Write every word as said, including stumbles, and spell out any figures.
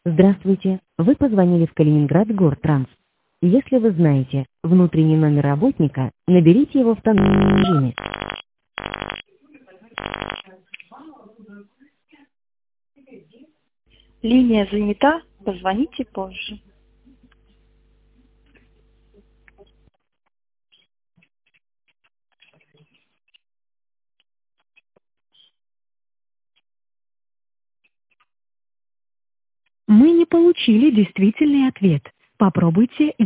Здравствуйте, вы позвонили в Калининград Гортранс. Если вы знаете внутренний номер работника, наберите его в тональном режиме. Линия занята, позвоните позже. Мы не получили действительный ответ. Попробуйте